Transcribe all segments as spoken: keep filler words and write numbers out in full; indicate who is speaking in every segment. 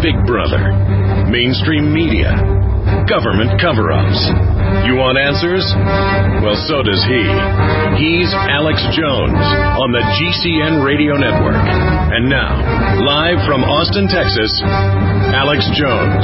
Speaker 1: Big Brother, mainstream media, government cover-ups. You want answers? Well, so does he. He's Alex Jones on the G C N Radio Network. And now, live from Austin, Texas, Alex Jones.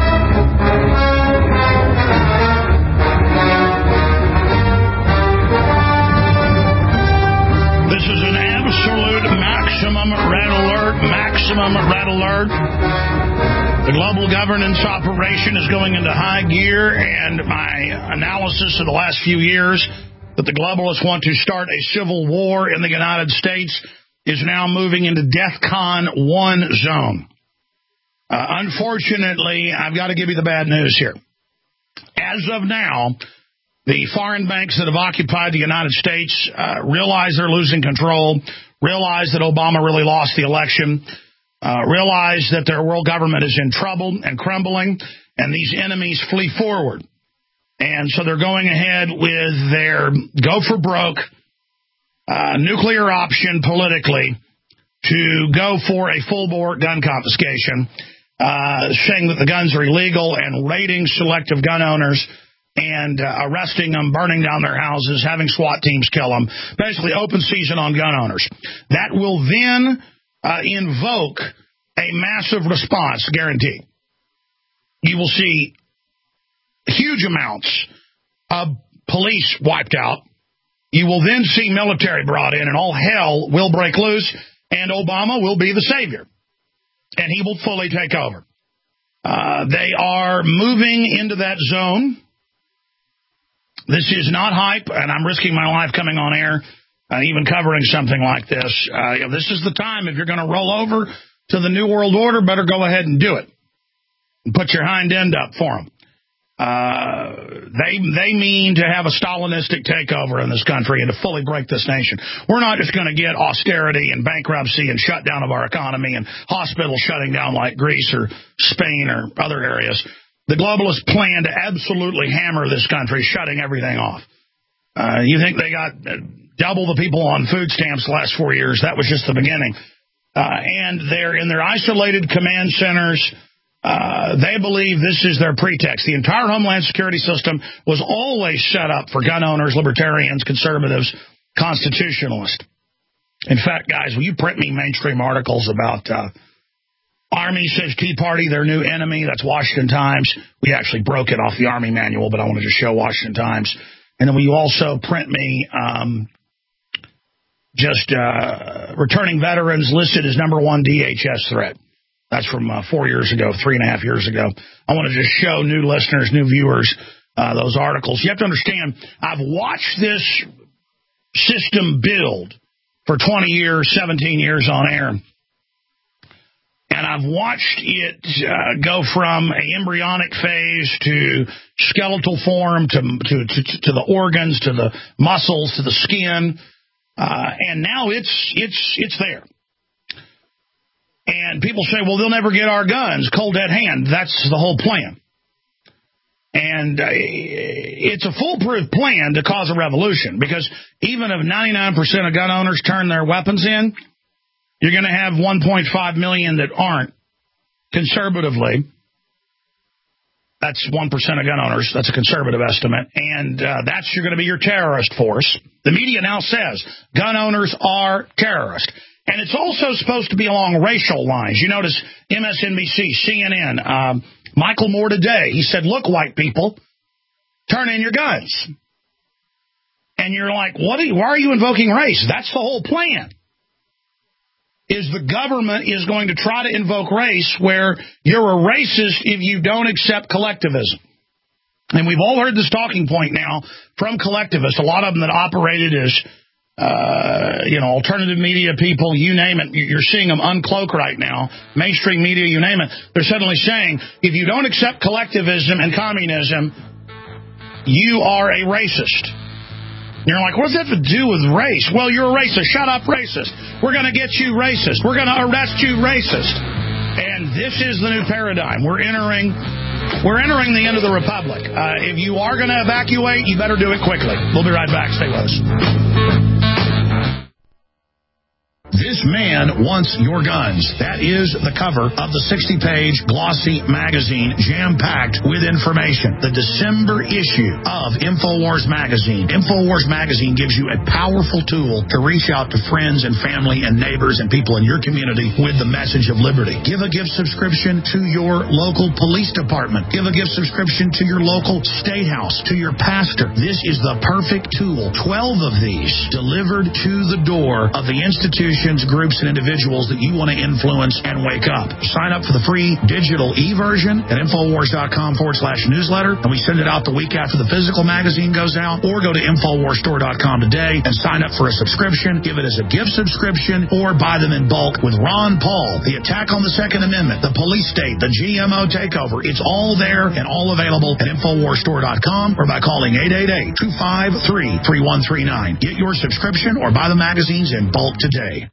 Speaker 2: This is an absolute maximum red alert, maximum red alert. The global governance operation is going into high gear, and my analysis of the last few years that the globalists want to start a civil war in the United States is now moving into DEFCON one zone. Uh, unfortunately, I've got to give you the bad news here. As of now, the foreign banks that have occupied the United States uh, realize they're losing control, realize that Obama really lost the election, uh, realize that their world government is in trouble and crumbling, and these enemies flee forward. And so they're going ahead with their go for broke uh, nuclear option politically to go for a full-bore gun confiscation, uh, saying that the guns are illegal and raiding selective gun owners and uh, arresting them, burning down their houses, having SWAT teams kill them, basically open season on gun owners. That will then uh, invoke a massive response, guaranteed. You will see huge amounts of police wiped out. You will then see military brought in, and all hell will break loose, and Obama will be the savior, and he will fully take over. Uh, they are moving into that zone. This is not hype, and I'm risking my life coming on air, uh, even covering something like this. Uh, you know, this is the time. If you're going to roll over to the New World Order, better go ahead and do it. And put your hind end up for them. Uh, they they mean to have a Stalinistic takeover in this country and to fully break this nation. We're not just going to get austerity and bankruptcy and shutdown of our economy and hospitals shutting down like Greece or Spain or other areas. The globalists plan to absolutely hammer this country, shutting everything off. Uh, you think they got double the people on food stamps the last four years? That was just the beginning. Uh, and they're in their isolated command centers. Uh, they believe this is their pretext. The entire Homeland Security system was always set up for gun owners, libertarians, conservatives, constitutionalists. In fact, guys, will you print me mainstream articles about uh, Army says Tea Party, their new enemy? That's Washington Times. We actually broke it off the Army manual, but I wanted to show Washington Times. And then will you also print me um, just uh, returning veterans listed as number one D H S threat? That's from uh, four years ago, three and a half years ago. I want to just show new listeners, new viewers, uh, those articles. You have to understand, I've watched this system build for twenty years, seventeen years on air. And I've watched it uh, go from an embryonic phase to skeletal form, to, to, to, to the organs, to the muscles, to the skin. Uh, and now it's it's it's there. And people say, well, they'll never get our guns. Cold dead hand. That's the whole plan. And uh, it's a foolproof plan to cause a revolution, because even if ninety-nine percent of gun owners turn their weapons in, you're going to have one point five million that aren't. Conservatively, that's one percent of gun owners. That's a conservative estimate. And uh, that's you're going to be your terrorist force. The media now says gun owners are terrorists. And it's also supposed to be along racial lines. You notice M S N B C, C N N, um, Michael Moore today, he said, look, white people, turn in your guns. And you're like, what are you, why are you invoking race? That's the whole plan. Is the government is going to try to invoke race where you're a racist if you don't accept collectivism. And we've all heard this talking point now from collectivists, a lot of them that operated as Uh, you know, alternative media people, you name it. You're seeing them uncloak right now. Mainstream media, you name it. They're suddenly saying, if you don't accept collectivism and communism, you are a racist. And you're like, what does that have to do with race? Well, you're a racist. Shut up, racist. We're going to get you racist. We're going to arrest you racist. And this is the new paradigm. We're entering... We're entering the end of the republic. Uh, if you are going to evacuate, you better do it quickly. We'll be right back. Stay with us.
Speaker 3: This
Speaker 2: This man wants your guns. That is the cover of the sixty-page glossy magazine, jam-packed with information. The December issue of InfoWars Magazine. InfoWars Magazine gives you a powerful tool to reach out to friends and family and neighbors and people in your community with the message of liberty. Give a gift subscription to your local police department. Give a gift subscription to your local state house, to your pastor. This is the perfect tool. Twelve of these delivered to the door of the institutions, groups, and individuals that you want to influence and wake up. Sign up for the free digital e-version at Infowars.com forward slash newsletter, and we send it out the week after the physical magazine goes out, or go to Infowars Store dot com today and sign up for a subscription. Give it as a gift subscription or buy them in bulk with Ron Paul, the attack on the Second Amendment, the police state, the G M O takeover. It's all there and all available at Infowars Store dot com or by calling eight eight eight, two five three, three one three nine. Get your subscription or buy the magazines in bulk today.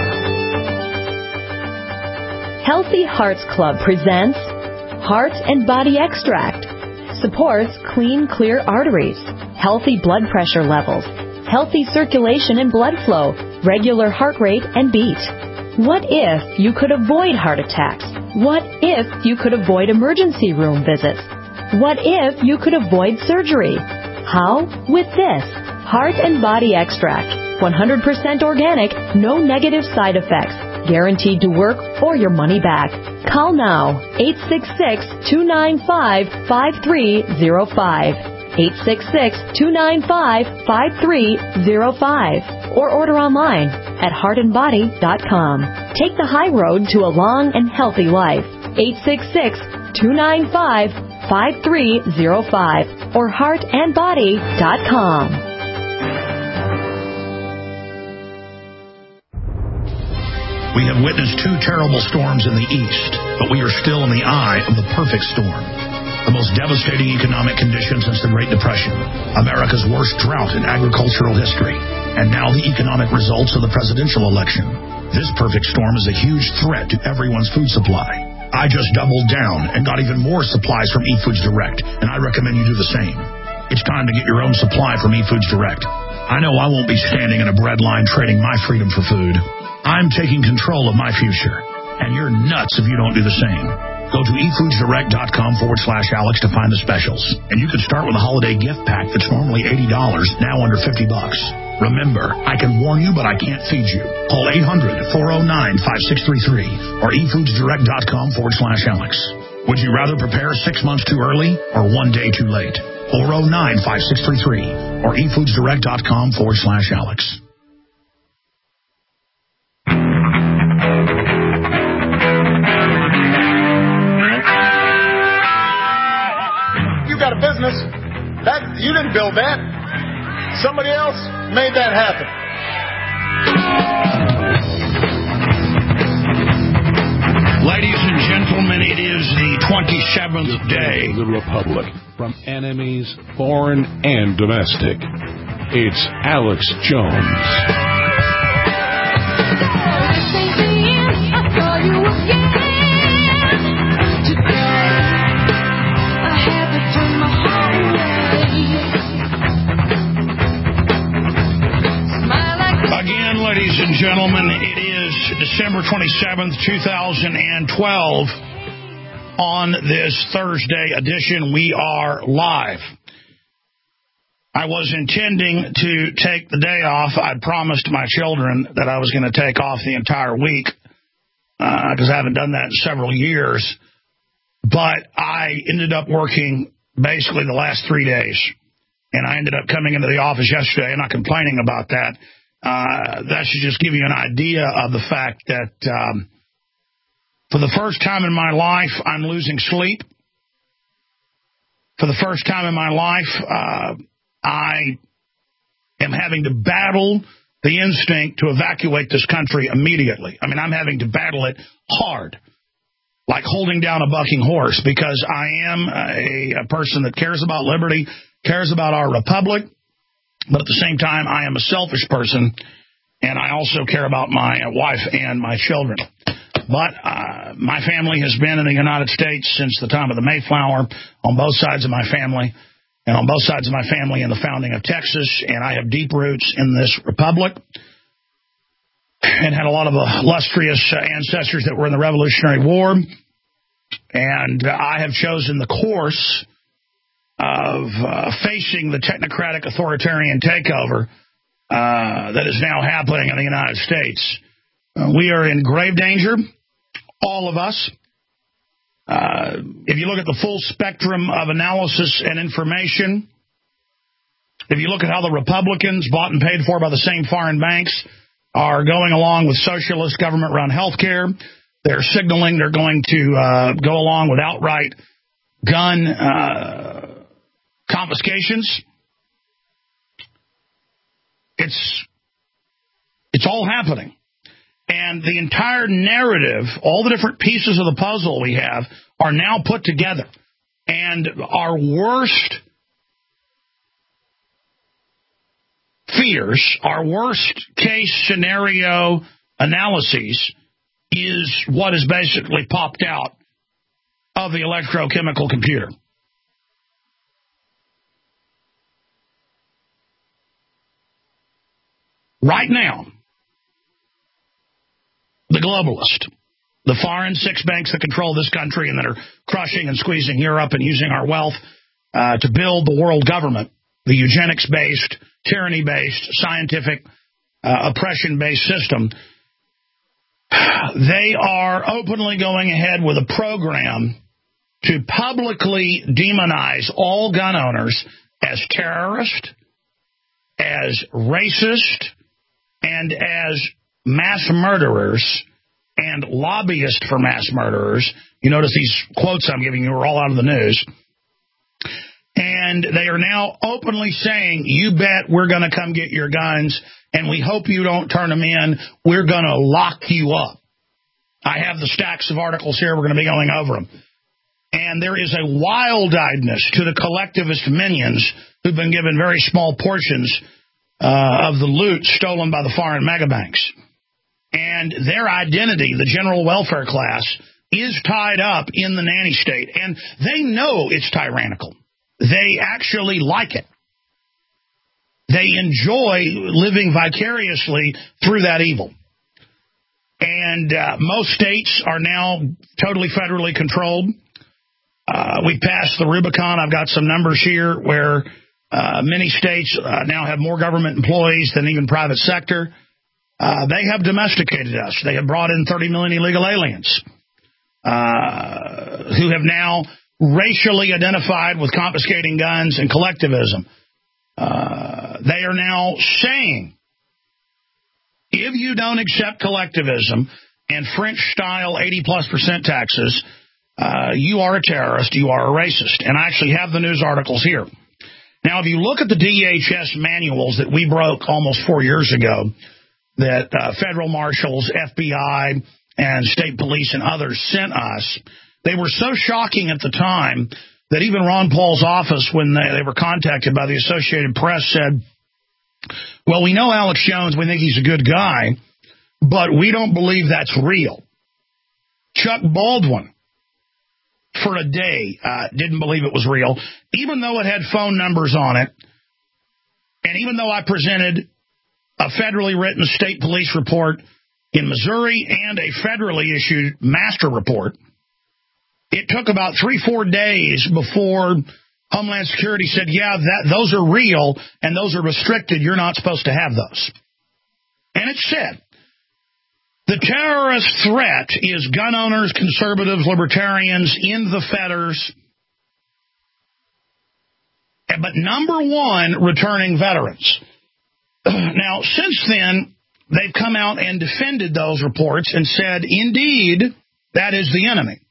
Speaker 3: Healthy Hearts Club presents Heart and Body Extract. Supports clean, clear arteries, healthy blood pressure levels, healthy circulation and blood flow, regular heart rate and beat. What if you could avoid heart attacks? What if you could avoid emergency room visits? What if you could avoid surgery? How? With this Heart and Body Extract. one hundred percent organic, no negative side effects. Guaranteed to work or your money back. Call now, eight six six, two nine five, five three zero five. eight six six, two nine five, five three zero five. Or order online at heart and body dot com. Take the high road to a long and healthy life. eight six six, two nine five, five three zero five or heart and body dot com.
Speaker 2: We have witnessed two terrible storms in the east, but we are still in the eye of the perfect storm. The most devastating economic conditions since the Great Depression, America's worst drought in agricultural history, and now the economic results of the presidential election. This perfect storm is a huge threat to everyone's food supply. I just doubled down and got even more supplies from eFoods Direct, and I recommend you do the same. It's time to get your own supply from eFoods Direct. I know I won't be standing in a bread line trading my freedom for food. I'm taking control of my future, and you're nuts if you don't do the same. Go to eFoodsDirect.com forward slash Alex to find the specials. And you can start with a holiday gift pack that's normally eighty dollars, now under fifty bucks. Remember, I can warn you, but I can't feed you. Call eight hundred, four oh nine, five six three three or eFoodsDirect.com forward slash Alex. Would you rather prepare six months too early or one day too late? four oh nine, five six three three or eFoodsDirect.com forward slash Alex.
Speaker 4: Got a business that you didn't build that. Somebody else made that happen.
Speaker 2: Ladies and gentlemen, it is the twenty-seventh day
Speaker 5: of the Republic. From enemies, foreign and domestic, it's Alex Jones.
Speaker 2: Ladies and gentlemen, it is December twenty-seventh, two thousand twelve. On this Thursday edition, we are live. I was intending to take the day off. I promised my children that I was going to take off the entire week because uh, I haven't done that in several years. But I ended up working basically the last three days. And I ended up coming into the office yesterday and not complaining about that. Uh, that should just give you an idea of the fact that um, for the first time in my life, I'm losing sleep. For the first time in my life, uh, I am having to battle the instinct to evacuate this country immediately. I mean, I'm having to battle it hard, like holding down a bucking horse, because I am a, a person that cares about liberty, cares about our republic. But at the same time, I am a selfish person, and I also care about my wife and my children. But uh, my family has been in the United States since the time of the Mayflower, on both sides of my family, and on both sides of my family in the founding of Texas, and I have deep roots in this republic. and had a lot of illustrious ancestors that were in the Revolutionary War. And I have chosen the course of uh, facing the technocratic authoritarian takeover uh, that is now happening in the United States. Uh, we are in grave danger, all of us. Uh, if you look at the full spectrum of analysis and information, if you look at how the Republicans, bought and paid for by the same foreign banks, are going along with socialist government-run health care, they're signaling they're going to uh, go along with outright gun uh, confiscations. It's it's all happening. And the entire narrative, all the different pieces of the puzzle we have, are now put together. And our worst fears, our worst case scenario analyses is what is basically popped out of the electrochemical computer. Right now, the globalist, the foreign six banks that control this country and that are crushing and squeezing Europe and using our wealth uh, to build the world government, the eugenics-based, tyranny-based, scientific, uh, oppression-based system, they are openly going ahead with a program to publicly demonize all gun owners as terrorists, as racist, and as mass murderers and lobbyists for mass murderers. You notice these quotes I'm giving you are all out of the news. And they are now openly saying, you bet we're going to come get your guns, and we hope you don't turn them in. We're going to lock you up. I have the stacks of articles here. We're going to be going over them. And there is a wild-eyedness to the collectivist minions who've been given very small portions uh, of the loot stolen by the foreign megabanks. And their identity, the general welfare class, is tied up in the nanny state. And they know it's tyrannical. They actually like it. They enjoy living vicariously through that evil. And uh, most states are now totally federally controlled. Uh, we passed the Rubicon. I've got some numbers here where uh, many states uh, now have more government employees than even private sector. Uh, they have domesticated us. They have brought in thirty million illegal aliens uh, who have now racially identified with confiscating guns and collectivism. Uh, they are now saying, if you don't accept collectivism and French-style eighty plus percent taxes, uh, you are a terrorist, you are a racist. And I actually have the news articles here. Now, if you look at the D H S manuals that we broke almost four years ago, that uh, federal marshals, F B I, and state police and others sent us, they were so shocking at the time that even Ron Paul's office, when they, they were contacted by the Associated Press, said, well, we know Alex Jones, we think he's a good guy, but we don't believe that's real. Chuck Baldwin, for a day, uh, didn't believe it was real, even though it had phone numbers on it, and even though I presented a federally written state police report in Missouri and a federally issued master report. It took about three, four days before Homeland Security said, yeah, that those are real and those are restricted. You're not supposed to have those. And it said, the terrorist threat is gun owners, conservatives, libertarians, in the fetters, but number one, returning veterans. Now, since then, they've come out and defended those reports and said, indeed, that is the enemy.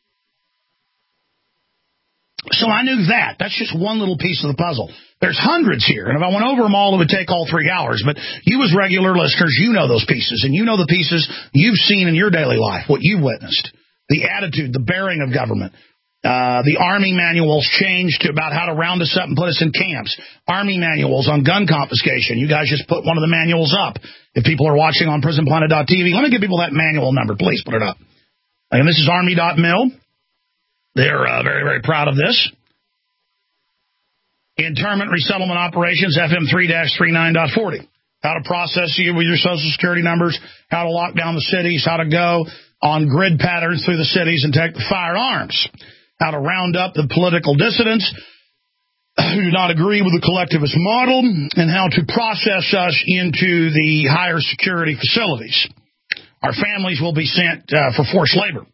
Speaker 2: So I knew that. That's just one little piece of the puzzle. There's hundreds here, and if I went over them all, it would take all three hours. But you as regular listeners, you know those pieces, and you know the pieces you've seen in your daily life, what you've witnessed, the attitude, the bearing of government. Uh, the Army manuals changed to about how to round us up and put us in camps. Army manuals on gun confiscation. You guys just put one of the manuals up. If people are watching on prison planet dot t v, let me give people that manual number. Please put it up. And this is army dot mil. They're uh, very, very proud of this. Internment Resettlement Operations, F M three dash thirty-nine dot forty. how to process you with your Social Security numbers, how to lock down the cities, how to go on grid patterns through the cities and take the firearms, how to round up the political dissidents who do not agree with the collectivist model, and how to process us into the higher security facilities. Our families will be sent uh, for forced labor.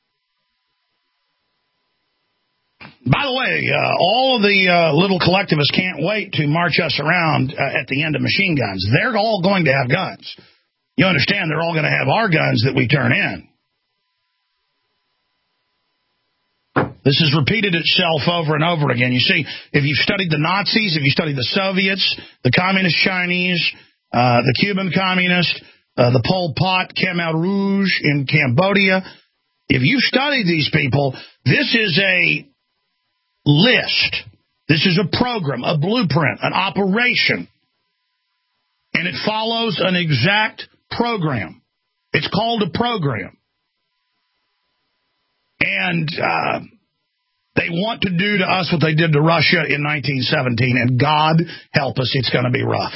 Speaker 2: By the way, uh, all of the uh, little collectivists can't wait to march us around uh, at the end of machine guns. They're all going to have guns. You understand, they're all going to have our guns that we turn in. This has repeated itself over and over again. You see, if you've studied the Nazis, if you studied the Soviets, the Communist Chinese, uh, the Cuban Communist, uh, the Pol Pot, Khmer Rouge in Cambodia, if you studied these people, this is a list. This is a program, a blueprint, an operation. And it follows an exact program. It's called a program. And uh, they want to do to us what they did to Russia in nineteen seventeen. And God help us, it's going to be rough.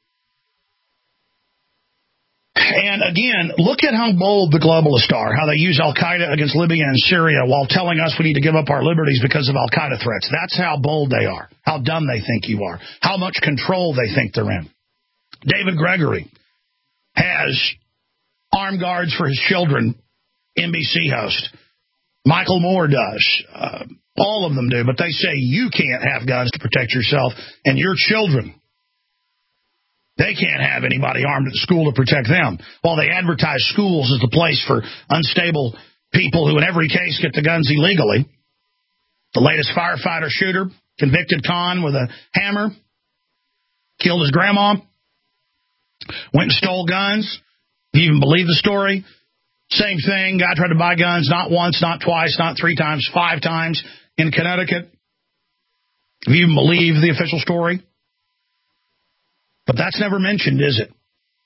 Speaker 2: And again, look at how bold the globalists are, how they use Al-Qaeda against Libya and Syria while telling us we need to give up our liberties because of Al-Qaeda threats. That's how bold they are, how dumb they think you are, how much control they think they're in. David Gregory has armed guards for his children, N B C host. Michael Moore does. Uh, all of them do, but they say you can't have guns to protect yourself and your children. They can't have anybody armed at school to protect them. While they advertise schools as the place for unstable people who in every case get the guns illegally. The latest firefighter shooter, convicted con with a hammer, killed his grandma, went and stole guns. If you even believe the story, same thing. Guy tried to buy guns not once, not twice, not three times, five times in Connecticut. If you even believe the official story. But that's never mentioned, is it?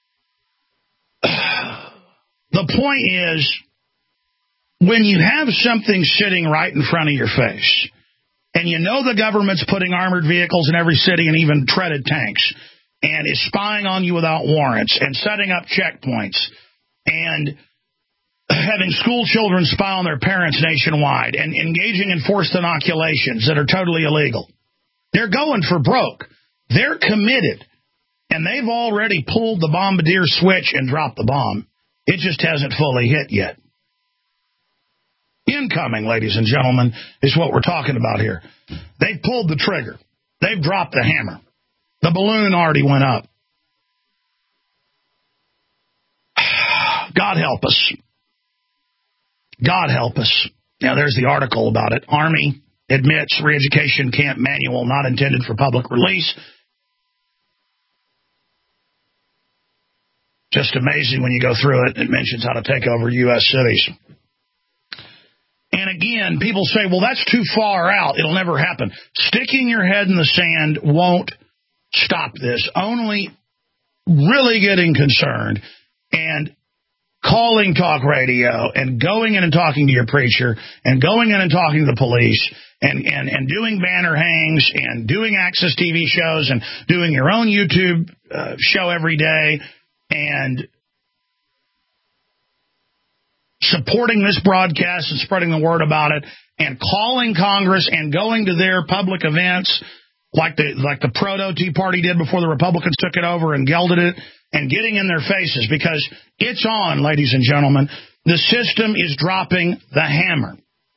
Speaker 2: The point is, when you have something sitting right in front of your face, and you know the government's putting armored vehicles in every city and even treaded tanks, and is spying on you without warrants, and setting up checkpoints, and having school children spy on their parents nationwide, and engaging in forced inoculations that are totally illegal. They're going for broke. They're committed. And they've already pulled the bombardier switch and dropped the bomb. It just hasn't fully hit yet. Incoming, ladies and gentlemen, is what we're talking about here. They've pulled the trigger. They've dropped the hammer. The balloon already went up. God help us. God help us. Now, there's the article about it. Army admits re-education camp manual not intended for public release. Just amazing when you go through it. It mentions how to take over U S cities. And again, people say, well, that's too far out. It'll never happen. Sticking your head in the sand won't stop this. Only really getting concerned and calling talk radio and going in and talking to your preacher and going in and talking to the police and, and, and doing banner hangs and doing Access T V shows and doing your own YouTube uh, show every day and supporting this broadcast and spreading the word about it and calling Congress and going to their public events like the like the proto-Tea Party did before the Republicans took it over and gelded it and getting in their faces because it's on, ladies and gentlemen. The system is dropping the hammer.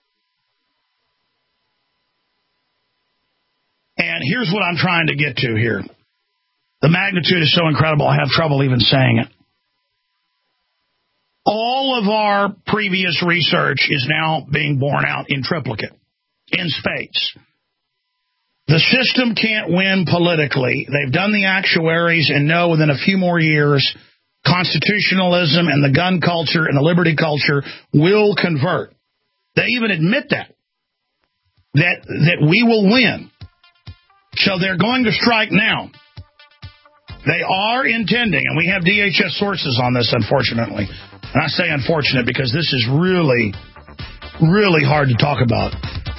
Speaker 2: And here's what I'm trying to get to here. The magnitude is so incredible, I have trouble even saying it. All of our previous research is now being borne out in triplicate, in spades. The system can't win politically. They've done the actuaries and know within a few more years, constitutionalism and the gun culture and the liberty culture will convert. They even admit that, that, that we will win. So they're going to strike now. They are intending, and we have D H S sources on this, unfortunately. And I say unfortunate because this is really, really hard to talk about.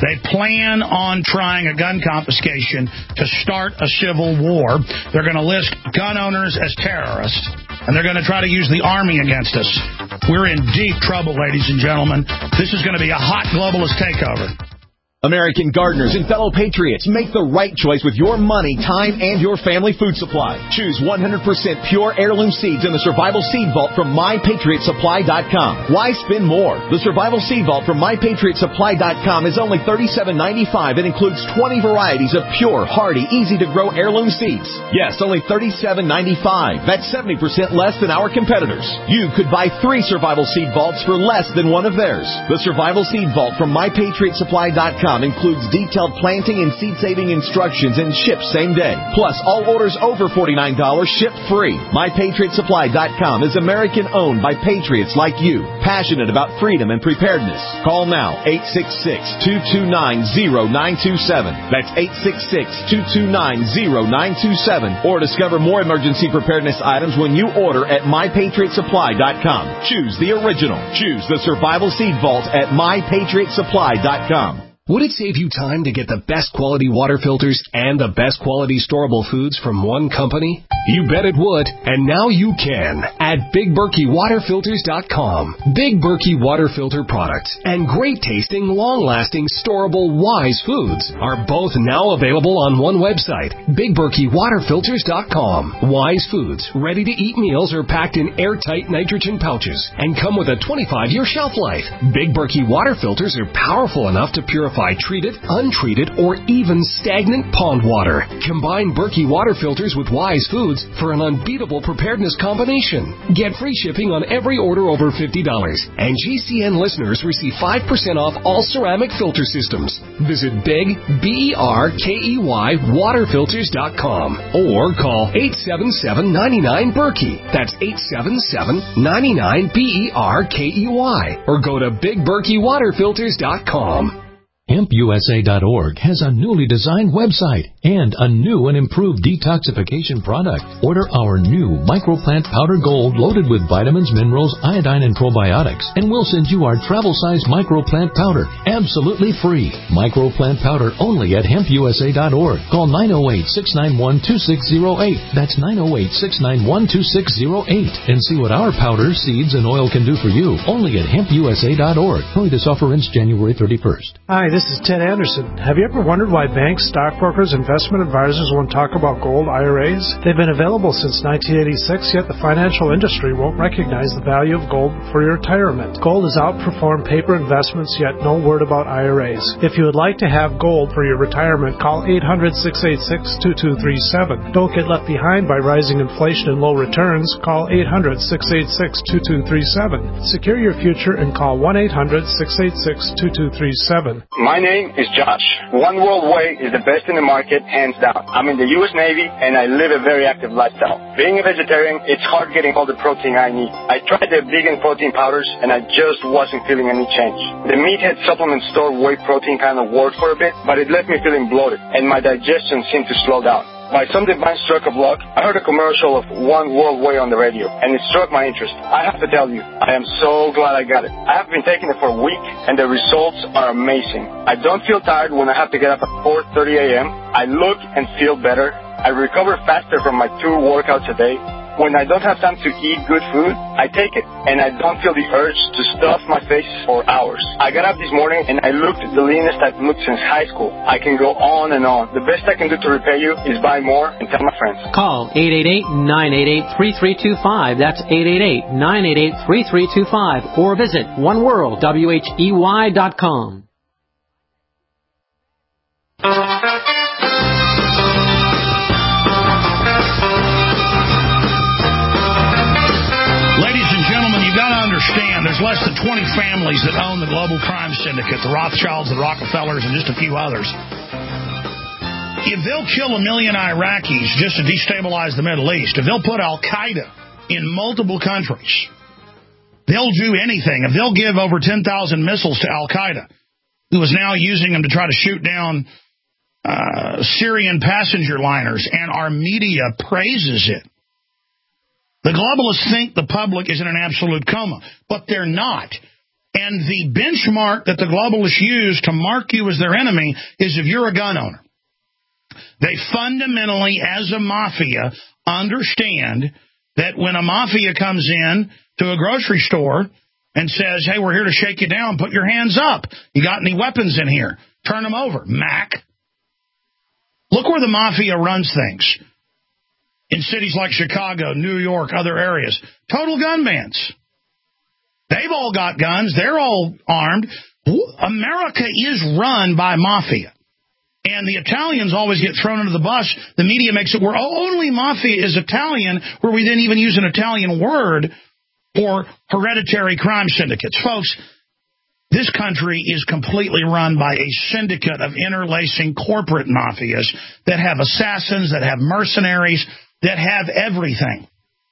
Speaker 2: They plan on trying a gun confiscation to start a civil war. They're going to list gun owners as terrorists, and they're going to try to use the army against us. We're in deep trouble, ladies and gentlemen. This is going to be a hot globalist takeover.
Speaker 6: American gardeners and fellow patriots, make the right choice with your money, time, and your family food supply. Choose one hundred percent pure heirloom seeds in the Survival Seed Vault from my patriot supply dot com. Why spend more? The Survival Seed Vault from my patriot supply dot com is only thirty-seven ninety-five and includes twenty varieties of pure, hardy, easy-to-grow heirloom seeds. Yes, only thirty-seven ninety-five. That's seventy percent less than our competitors. You could buy three Survival Seed Vaults for less than one of theirs. The Survival Seed Vault from my patriot supply dot com includes detailed planting and seed-saving instructions and ships same day. Plus, all orders over forty-nine dollars ship free. my patriot supply dot com is American-owned by patriots like you, passionate about freedom and preparedness. Call now, eight six six, two two nine, zero nine two seven. That's eight six six, two two nine, zero nine two seven. Or discover more emergency preparedness items when you order at my patriot supply dot com. Choose the original. Choose the Survival Seed Vault at my patriot supply dot com.
Speaker 7: Would it save you time to get the best quality water filters and the best quality storable foods from one company? You bet it would, and now you can at Big Berkey Water Filters dot com. Big Berkey Water Filter products and great-tasting, long-lasting, storable Wise foods are both now available on one website, Big Berkey Water Filters dot com. Wise foods, ready-to-eat meals are packed in airtight nitrogen pouches and come with a twenty-five year shelf life. Big Berkey Water Filters are powerful enough to purify treated, untreated, or even stagnant pond water. Combine Berkey Water Filters with Wise foods for an unbeatable preparedness combination. Get free shipping on every order over fifty dollars. And G C N listeners receive five percent off all ceramic filter systems. Visit Big, B E R K E Y, Water Filters dot com or call eight seven seven, nine nine, Berkey. That's eight seven seven, nine nine, B E R K E Y. Or go to Big Berkey Water Filters dot com.
Speaker 8: hemp U S A dot org has a newly designed website and a new and improved detoxification product. Order our new Microplant Powder Gold loaded with vitamins, minerals, iodine, and probiotics, and we'll send you our travel-sized Microplant Powder absolutely free. Microplant Powder only at hemp U S A dot org. Call nine oh eight, six nine one, two six oh eight. That's nine oh eight, six nine one, two six oh eight. And see what our powders, seeds, and oil can do for you only at hemp U S A dot org. Only this offer ends January thirty-first.
Speaker 9: Hi, this is Ted Anderson. Have you ever wondered why banks, stockbrokers, investment advisors won't talk about gold I R As? They've been available since nineteen eighty-six, yet the financial industry won't recognize the value of gold for your retirement. Gold has outperformed paper investments, yet no word about I R As. If you would like to have gold for your retirement, call eight hundred, six eight six, two two three seven. Don't get left behind by rising inflation and low returns. Call eight hundred, six eight six, two two three seven. Secure your future and call one eight hundred, six eight six, two two three seven.
Speaker 10: My name is Josh. One World Way is the best in the market, hands down. I'm in the U S Navy, and I live a very active lifestyle. Being a vegetarian, it's hard getting all the protein I need. I tried the vegan protein powders, and I just wasn't feeling any change. The Meathead supplement store whey protein kind of worked for a bit, but it left me feeling bloated, and my digestion seemed to slow down. By some divine stroke of luck, I heard a commercial of One World Way on the radio, and it struck my interest. I have to tell you, I am so glad I got it. I have been taking it for a week, and the results are amazing. I don't feel tired when I have to get up at four thirty a.m. I look and feel better. I recover faster from my two workouts a day. When I don't have time to eat good food, I take it, and I don't feel the urge to stuff my face for hours. I got up this morning, and I looked the leanest I've looked since high school. I can go on and on. The best I can do to repay you is buy more and tell my friends.
Speaker 11: Call eight eight eight, nine eight eight, three three two five. That's eight eight eight, nine eight eight, three three two five. Or visit one world w h e y dot com.
Speaker 2: Understand, there's less than twenty families that own the global crime syndicate, the Rothschilds, the Rockefellers, and just a few others. If they'll kill a million Iraqis just to destabilize the Middle East, if they'll put Al-Qaeda in multiple countries, they'll do anything. If they'll give over ten thousand missiles to Al-Qaeda, who is now using them to try to shoot down uh, Syrian passenger liners, and our media praises it. The globalists think the public is in an absolute coma, but they're not. And the benchmark that the globalists use to mark you as their enemy is if you're a gun owner. They fundamentally, as a mafia, understand that when a mafia comes in to a grocery store and says, hey, we're here to shake you down, put your hands up. You got any weapons in here? Turn them over. Mac. Look where the mafia runs things. In cities like Chicago, New York, other areas. Total gun bans. They've all got guns. They're all armed. America is run by mafia. And the Italians always get thrown under the bus. The media makes it where only mafia is Italian, where we then even use an Italian word for hereditary crime syndicates. Folks, this country is completely run by a syndicate of interlacing corporate mafias that have assassins, that have mercenaries, that have everything.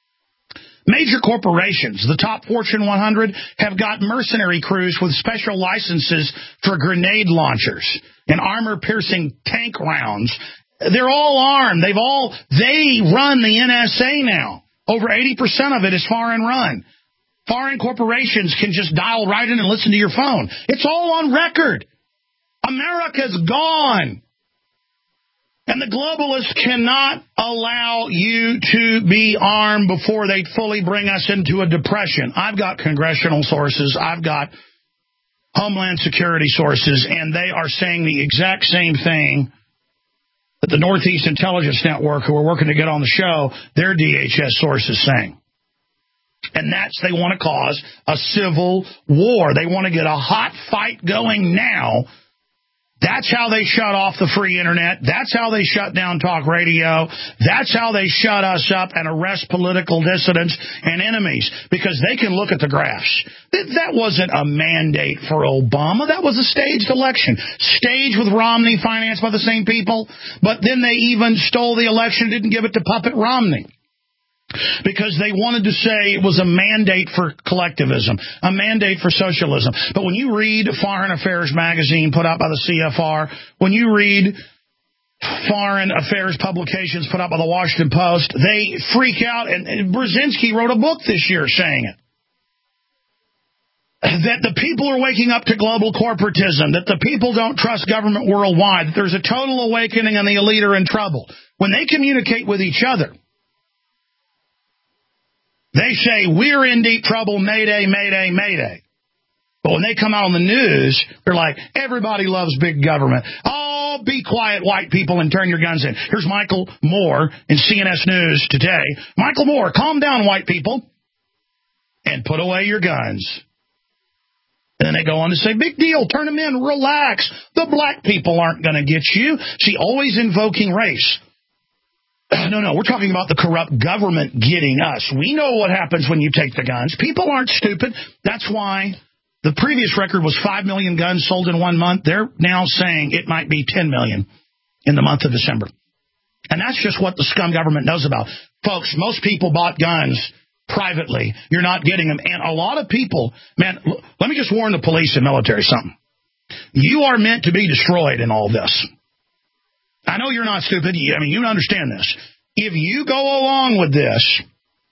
Speaker 2: Major corporations, the top Fortune one hundred, have got mercenary crews with special licenses for grenade launchers and armor-piercing tank rounds. They're all armed. They've all they run the N S A now. Over eighty percent of it is foreign run. Foreign corporations can just dial right in and listen to your phone. It's all on record. America's gone. And the globalists cannot allow you to be armed before they fully bring us into a depression. I've got congressional sources. I've got Homeland Security sources, and they are saying the exact same thing that the Northeast Intelligence Network, who are working to get on the show, their D H S source is saying. And that's they want to cause a civil war. They want to get a hot fight going now. That's how they shut off the free internet. That's how they shut down talk radio. That's how they shut us up and arrest political dissidents and enemies, because they can look at the graphs. That wasn't a mandate for Obama. That was a staged election. Staged with Romney, financed by the same people. But then they even stole the election, didn't give it to Puppet Romney, because they wanted to say it was a mandate for collectivism, a mandate for socialism. But when you read Foreign Affairs magazine put out by the C F R, when you read Foreign Affairs publications put out by the Washington Post, they freak out. And, and Brzezinski wrote a book this year saying it. That the people are waking up to global corporatism, that the people don't trust government worldwide, that there's a total awakening and the elite are in trouble. When they communicate with each other, they say, we're in deep trouble, mayday, mayday, mayday. But when they come out on the news, they're like, everybody loves big government. Oh, be quiet, white people, and turn your guns in. Here's Michael Moore in C N S News today. Michael Moore, calm down, white people, and put away your guns. And then they go on to say, big deal, turn them in, relax. The black people aren't going to get you. See, always invoking race. No, no, we're talking about the corrupt government getting us. We know what happens when you take the guns. People aren't stupid. That's why the previous record was five million guns sold in one month. They're now saying it might be ten million in the month of December. And that's just what the scum government knows about. Folks, most people bought guns privately. You're not getting them. And a lot of people, man, let me just warn the police and military something. You are meant to be destroyed in all this. I know you're not stupid. I mean, you understand this. If you go along with this,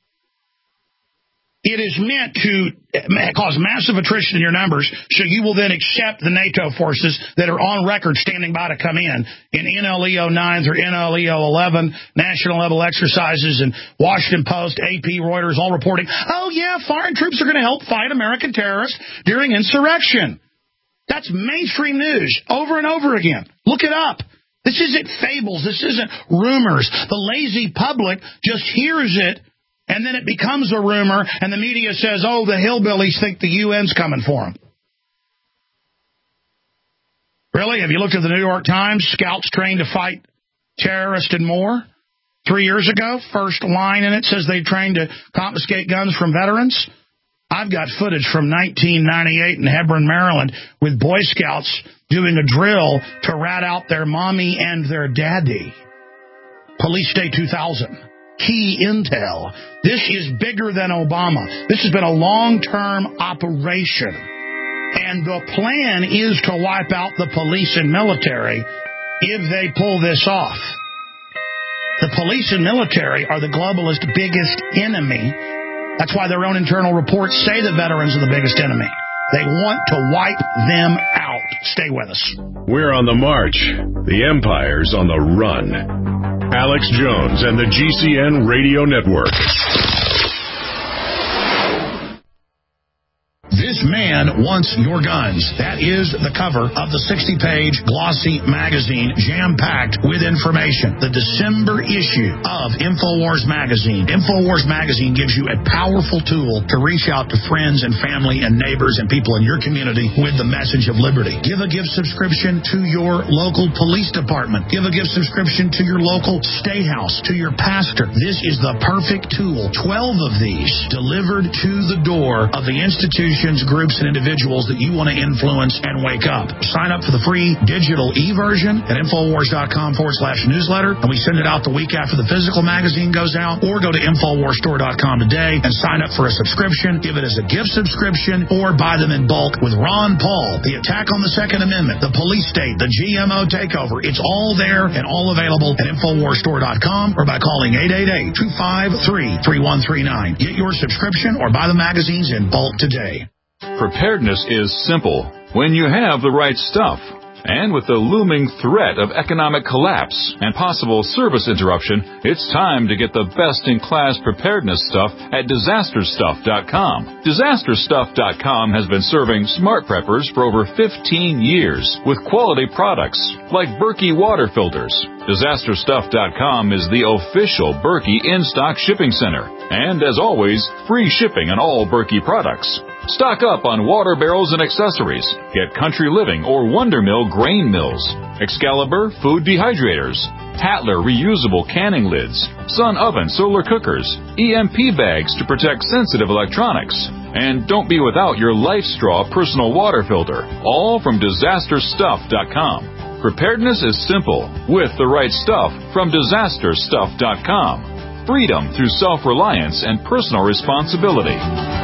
Speaker 2: it is meant to cause massive attrition in your numbers, so you will then accept the NATO forces that are on record standing by to come in, in N L E O nine through N L E O eleven, national level exercises, and Washington Post, A P, Reuters, all reporting, oh, yeah, foreign troops are going to help fight American terrorists during insurrection. That's mainstream news over and over again. Look it up. This isn't fables. This isn't rumors. The lazy public just hears it, and then it becomes a rumor, and the media says, oh, the hillbillies think the U N's coming for them. Really? Have you looked at the New York Times? Scouts trained to fight terrorists and more? Three years ago, first line in it says they trained to confiscate guns from veterans. I've got footage from nineteen ninety-eight in Hebron, Maryland, with Boy Scouts doing a drill to rat out their mommy and their daddy. Police Day two thousand. Key intel. This is bigger than Obama. This has been a long-term operation. And the plan is to wipe out the police and military if they pull this off. The police and military are the globalist biggest enemy. That's why their own internal reports say the veterans are the biggest enemy. They want to wipe them out. Stay with us.
Speaker 1: We're on the march. The empire's on the run. Alex Jones and the G C N Radio Network.
Speaker 2: This man wants your guns. That is the cover of the sixty-page glossy magazine, jam-packed with information. The December issue of InfoWars Magazine. InfoWars Magazine gives you a powerful tool to reach out to friends and family and neighbors and people in your community with the message of liberty. Give a gift subscription to your local police department. Give a gift subscription to your local state house, to your pastor. This is the perfect tool. Twelve of these delivered to the door of the institution, groups, and individuals that you want to influence and wake up. Sign up for the free digital e-version at Infowars.com forward slash newsletter, and we send it out the week after the physical magazine goes out, or go to Infowars Store dot com today and sign up for a subscription, give it as a gift subscription, or buy them in bulk with Ron Paul, the attack on the Second Amendment, the police state, the G M O takeover. It's all there and all available at Infowars Store dot com or by calling eight eight eight, two five three, three one three nine. Get your subscription or buy the magazines in bulk today.
Speaker 12: Preparedness is simple when you have the right stuff. And with the looming threat of economic collapse and possible service interruption, it's time to get the best-in-class preparedness stuff at disaster stuff dot com. disaster stuff dot com has been serving smart preppers for over fifteen years with quality products like Berkey water filters. disaster stuff dot com is the official Berkey in-stock shipping center. And as always, free shipping on all Berkey products. Stock up on water barrels and accessories. Get Country Living or Wonder Mill grain mills, Excalibur food dehydrators, Tatler reusable canning lids, Sun oven solar cookers, E M P bags to protect sensitive electronics. And don't be without your Life Straw personal water filter, all from disaster stuff dot com. Preparedness is simple with the right stuff from disaster stuff dot com. Freedom through self-reliance and personal responsibility.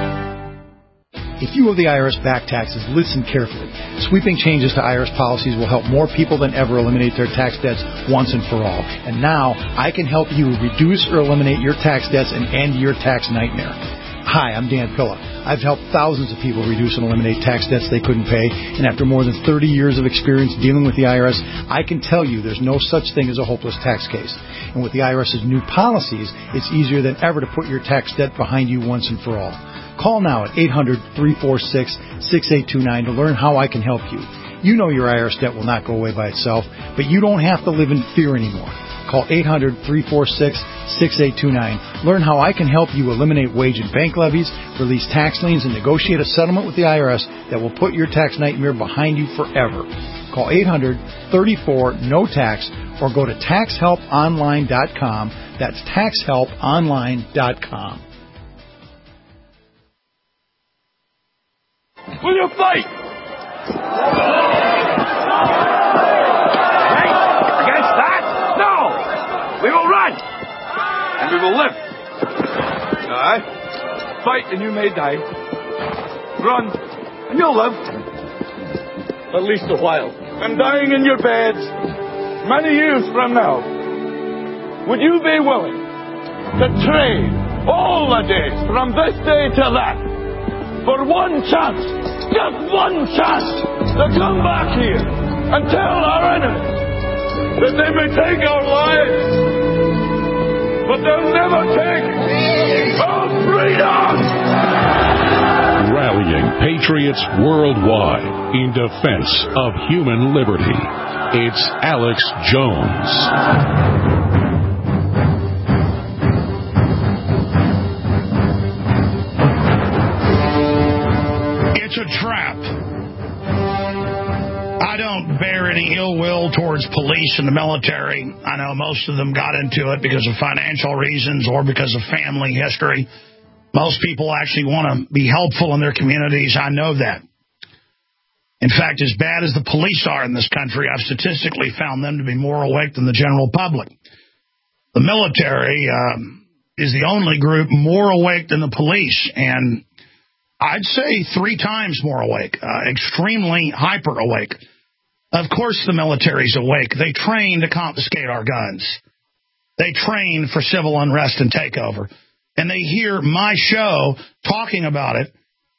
Speaker 13: If you owe the I R S back taxes, listen carefully. Sweeping changes to I R S policies will help more people than ever eliminate their tax debts once and for all. And now, I can help you reduce or eliminate your tax debts and end your tax nightmare. Hi, I'm Dan Pilla. I've helped thousands of people reduce and eliminate tax debts they couldn't pay, and after more than thirty years of experience dealing with the I R S, I can tell you there's no such thing as a hopeless tax case. And with the I R S's new policies, it's easier than ever to put your tax debt behind you once and for all. Call now at eight hundred, three four six, six eight two nine to learn how I can help you. You know your I R S debt will not go away by itself, but you don't have to live in fear anymore. Call eight hundred, three four six, six eight two nine. Learn how I can help you eliminate wage and bank levies, release tax liens, and negotiate a settlement with the I R S that will put your tax nightmare behind you forever. Call eight hundred, three four, N O T A X or go to tax help online dot com. That's tax help online dot com.
Speaker 14: Will you fight? Against that? No! We will run! And we will live. Aye. Fight and you may die. Run and you'll live. At least a while. And dying in your beds many years from now. Would you be willing to trade all the days from this day to that for one chance, just one chance, to come back here and tell our enemies that they may take our lives, but they'll never take our freedom!
Speaker 5: Rallying patriots worldwide in defense of human liberty. It's Alex Jones.
Speaker 2: It's a trap. I don't bear any ill will towards police and the military. I know most of them got into it because of financial reasons or because of family history. Most people actually want to be helpful in their communities. I know that. In fact, as bad as the police are in this country, I've statistically found them to be more awake than the general public. The military um, is the only group more awake than the police, and I'd say three times more awake, uh, extremely hyper awake. Of course the military's awake. They train to confiscate our guns. They train for civil unrest and takeover. And they hear my show talking about it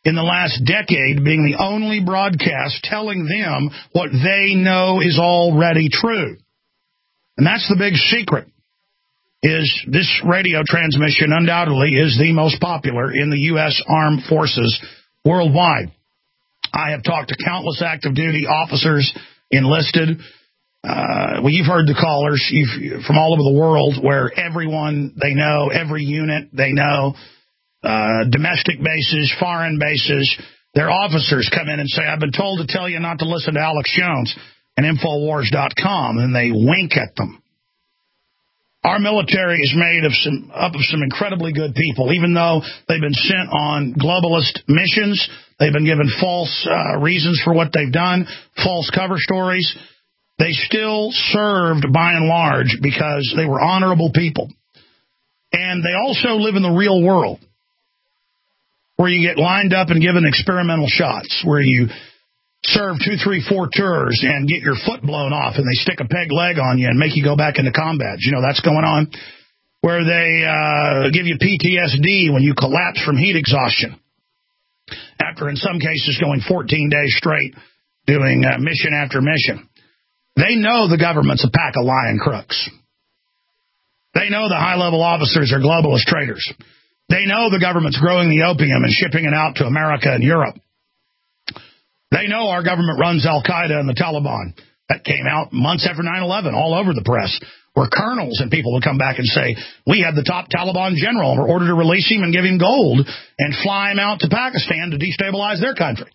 Speaker 2: in the last decade being the only broadcast telling them what they know is already true. And that's the big secret, is this radio transmission undoubtedly is the most popular in the U S Armed Forces worldwide. I have talked to countless active duty officers, enlisted. Uh, well, you've heard the callers you've, from all over the world where everyone they know, every unit they know, uh, domestic bases, foreign bases, their officers come in and say, I've been told to tell you not to listen to Alex Jones and Infowars dot com, and they wink at them. Our military is made of some, up of some incredibly good people. Even though they've been sent on globalist missions, they've been given false uh, reasons for what they've done, false cover stories. They still served, by and large, because they were honorable people. And they also live in the real world, where you get lined up and given experimental shots, where you serve two, three, four tours and get your foot blown off and they stick a peg leg on you and make you go back into combat. You know, that's going on. Where they uh, give you P T S D when you collapse from heat exhaustion, after in some cases going fourteen days straight doing uh, mission after mission. They know the government's a pack of lying crooks. They know the high-level officers are globalist traitors. They know the government's growing the opium and shipping it out to America and Europe. They know our government runs Al-Qaeda and the Taliban. That came out months after nine eleven, all over the press, where colonels and people would come back and say, we have the top Taliban general and we're ordered to release him and give him gold and fly him out to Pakistan to destabilize their country.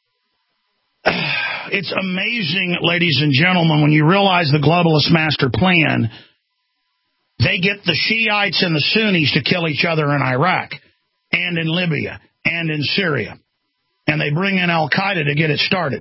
Speaker 2: It's amazing, ladies and gentlemen, when you realize the globalist master plan. They get the Shiites and the Sunnis to kill each other in Iraq and in Libya and in Syria. And they bring in Al-Qaeda to get it started.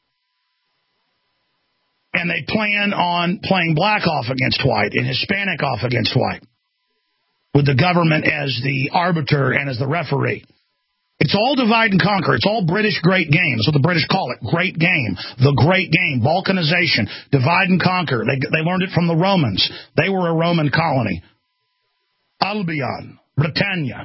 Speaker 2: And they plan on playing black off against white and Hispanic off against white, with the government as the arbiter and as the referee. It's all divide and conquer. It's all British great game. That's what the British call it. Great game. The great game. Balkanization. Divide and conquer. They, they learned it from the Romans. They were a Roman colony. Albion. Britannia.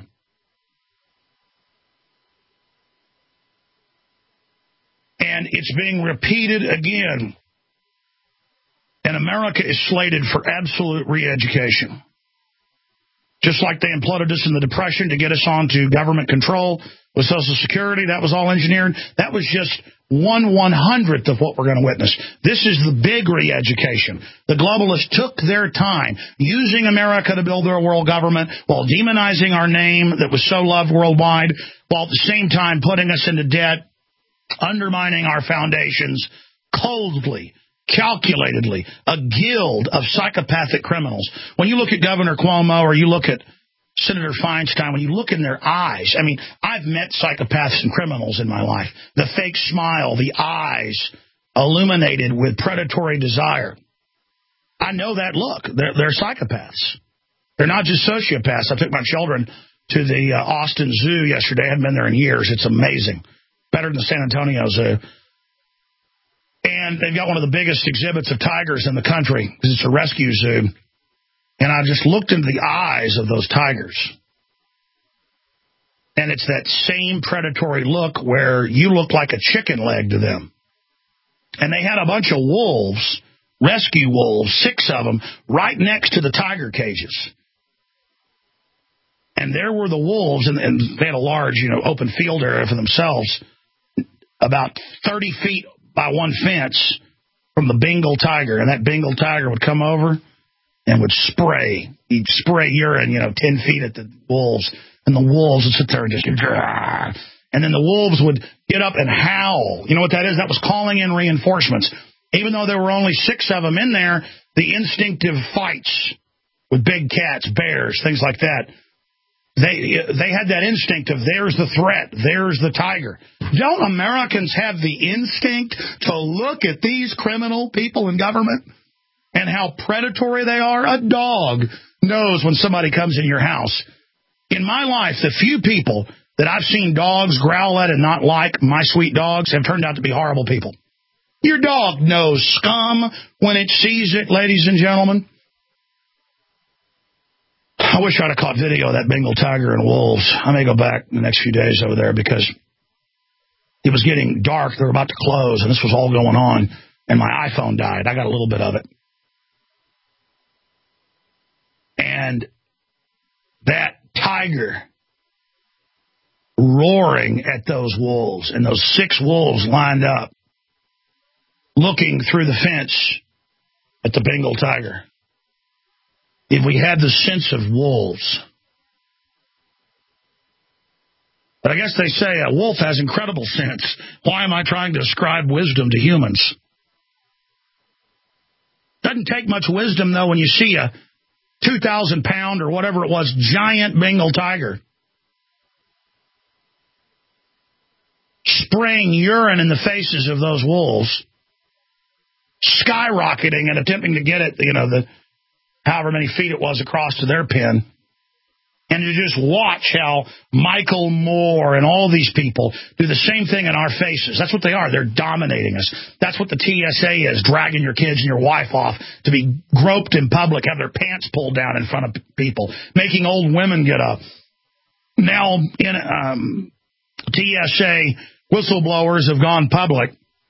Speaker 2: And it's being repeated again. And America is slated for absolute re-education. Just like they imploded us in the Depression to get us onto government control with Social Security, that was all engineered. That was just one one-hundredth of what we're going to witness. This is the big re-education. The globalists took their time using America to build their world government while demonizing our name that was so loved worldwide, while at the same time putting us into debt, undermining our foundations coldly, calculatedly, a guild of psychopathic criminals. When you look at Governor Cuomo or you look at Senator Feinstein, when you look in their eyes, I mean, I've met psychopaths and criminals in my life. The fake smile, the eyes illuminated with predatory desire. I know that look. They're, they're psychopaths. They're not just sociopaths. I took my children to the uh, Austin Zoo yesterday. I haven't been there in years. It's amazing. Better than the San Antonio Zoo. And they've got one of the biggest exhibits of tigers in the country because it's a rescue zoo. And I just looked into the eyes of those tigers. And it's that same predatory look where you look like a chicken leg to them. And they had a bunch of wolves, rescue wolves, six of them, right next to the tiger cages. And there were the wolves, and, and they had a large, you know, open field area for themselves, about thirty feet by one fence from the Bengal tiger. And that Bengal tiger would come over and would spray. He'd spray urine, you know, ten feet at the wolves. And the wolves would sit there and just... And then the wolves would get up and howl. You know what that is? That was calling in reinforcements. Even though there were only six of them in there, the instinctive fights with big cats, bears, things like that, They they had that instinct of there's the threat, there's the tiger. Don't Americans have the instinct to look at these criminal people in government and how predatory they are? A dog knows when somebody comes in your house. In my life, the few people that I've seen dogs growl at and not like, my sweet dogs, have turned out to be horrible people. Your dog knows scum when it sees it, ladies and gentlemen. I wish I'd have caught video of that Bengal tiger and wolves. I may go back in the next few days over there because It was getting dark. They were about to close, and this was all going on, and my iPhone died. I got a little bit of it. And that tiger roaring at those wolves, and those six wolves lined up, looking through the fence at the Bengal tiger. If we had the sense of wolves. But I guess they say a wolf has incredible sense. Why am I trying to ascribe wisdom to humans? Doesn't take much wisdom, though, when you see a two thousand pound or whatever it was, giant Bengal tiger spraying urine in the faces of those wolves, skyrocketing and attempting to get it, you know, the however many feet it was across to their pen. And to just watch how Michael Moore and all these people do the same thing in our faces. That's what they are. They're dominating us. That's what the T S A is, dragging your kids and your wife off to be groped in public, have their pants pulled down in front of people, making old women get up. Now, in um, T S A, whistleblowers have gone public.